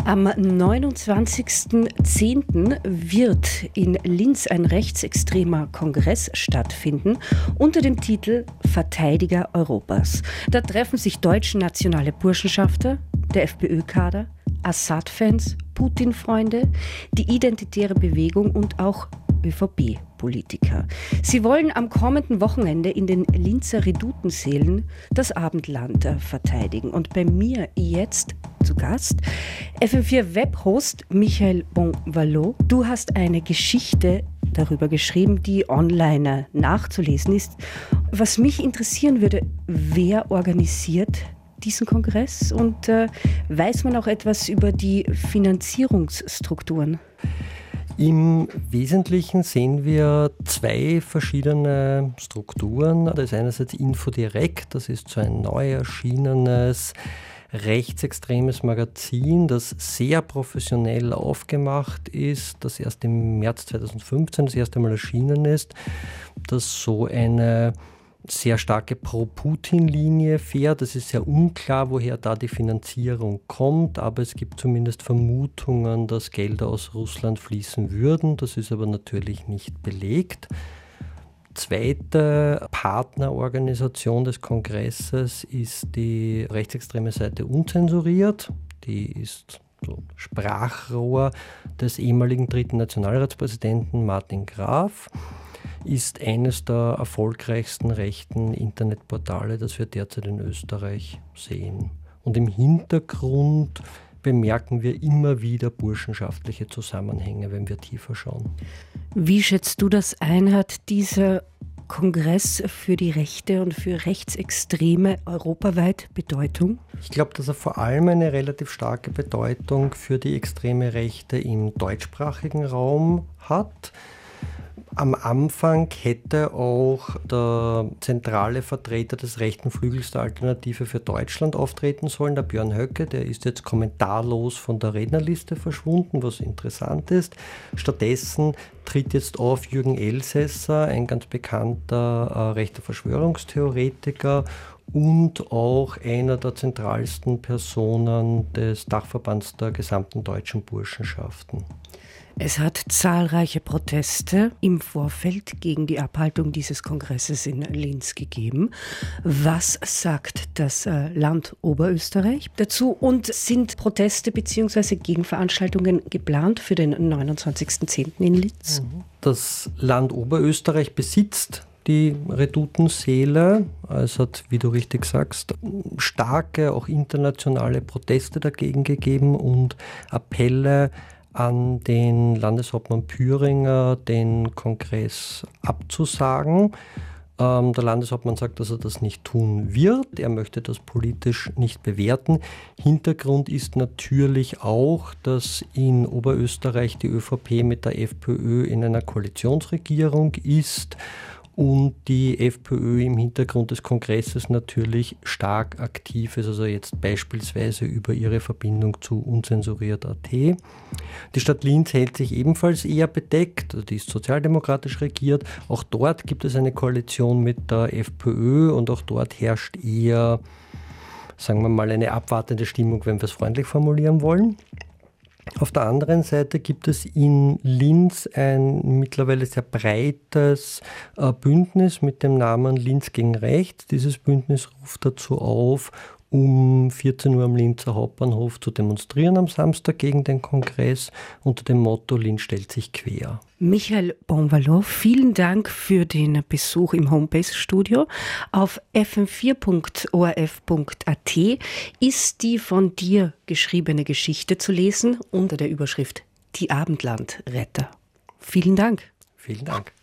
Am 29.10. wird in Linz ein rechtsextremer Kongress stattfinden unter dem Titel Verteidiger Europas. Da treffen sich deutsche nationale Burschenschafter, der FPÖ-Kader, Assad-Fans, Putin-Freunde, die Identitäre Bewegung und auch ÖVP-Politiker. Sie wollen am kommenden Wochenende in den Linzer Redutensälen das Abendland verteidigen. Und bei mir jetzt zu Gast FM4-Webhost Michael Bonvalot. Du hast eine Geschichte darüber geschrieben, die online nachzulesen ist. Was mich interessieren würde, wer organisiert diesen Kongress und weiß man auch etwas über die Finanzierungsstrukturen? Im Wesentlichen sehen wir zwei verschiedene Strukturen. Das ist einerseits Infodirect, das ist so ein neu erschienenes rechtsextremes Magazin, das sehr professionell aufgemacht ist, das erst im März 2015 das erste Mal erschienen ist, das so eine sehr starke Pro-Putin-Linie fährt. Es ist sehr unklar, woher da die Finanzierung kommt, aber es gibt zumindest Vermutungen, dass Gelder aus Russland fließen würden. Das ist aber natürlich nicht belegt. Zweite Partnerorganisation des Kongresses ist die rechtsextreme Seite Unzensuriert. Die ist so Sprachrohr des ehemaligen dritten Nationalratspräsidenten Martin Graf. Ist eines der erfolgreichsten rechten Internetportale, das wir derzeit in Österreich sehen. Und im Hintergrund bemerken wir immer wieder burschenschaftliche Zusammenhänge, wenn wir tiefer schauen. Wie schätzt du das ein? Hat dieser Kongress für die Rechte und für Rechtsextreme europaweit Bedeutung? Ich glaube, dass er vor allem eine relativ starke Bedeutung für die extreme Rechte im deutschsprachigen Raum hat. Am Anfang hätte auch der zentrale Vertreter des rechten Flügels der Alternative für Deutschland auftreten sollen, der Björn Höcke. Der ist jetzt kommentarlos von der Rednerliste verschwunden, was interessant ist. Stattdessen tritt jetzt auf Jürgen Elsässer, ein ganz bekannter rechter Verschwörungstheoretiker und auch einer der zentralsten Personen des Dachverbands der gesamten deutschen Burschenschaften. Es hat zahlreiche Proteste im Vorfeld gegen die Abhaltung dieses Kongresses in Linz gegeben. Was sagt das Land Oberösterreich dazu? Und sind Proteste bzw. Gegenveranstaltungen geplant für den 29.10. in Linz? Das Land Oberösterreich besitzt die Redutensäle. Es hat, wie du richtig sagst, starke, auch internationale Proteste dagegen gegeben und Appelle an den Landeshauptmann Püringer, den Kongress abzusagen. Der Landeshauptmann sagt, dass er das nicht tun wird. Er möchte das politisch nicht bewerten. Hintergrund ist natürlich auch, dass in Oberösterreich die ÖVP mit der FPÖ in einer Koalitionsregierung ist und die FPÖ im Hintergrund des Kongresses natürlich stark aktiv ist, also jetzt beispielsweise über ihre Verbindung zu unzensuriert.at. Die Stadt Linz hält sich ebenfalls eher bedeckt, die ist sozialdemokratisch regiert. Auch dort gibt es eine Koalition mit der FPÖ und auch dort herrscht eher, sagen wir mal, eine abwartende Stimmung, wenn wir es freundlich formulieren wollen. Auf der anderen Seite gibt es in Linz ein mittlerweile sehr breites Bündnis mit dem Namen Linz gegen Rechts. Dieses Bündnis ruft dazu auf, um 14 Uhr am Linzer Hauptbahnhof zu demonstrieren am Samstag gegen den Kongress unter dem Motto Linz stellt sich quer. Michael Bonvalot, vielen Dank für den Besuch im Homebase-Studio. Auf fm4.orf.at ist die von dir geschriebene Geschichte zu lesen unter der Überschrift Die Abendlandretter. Vielen Dank. Vielen Dank.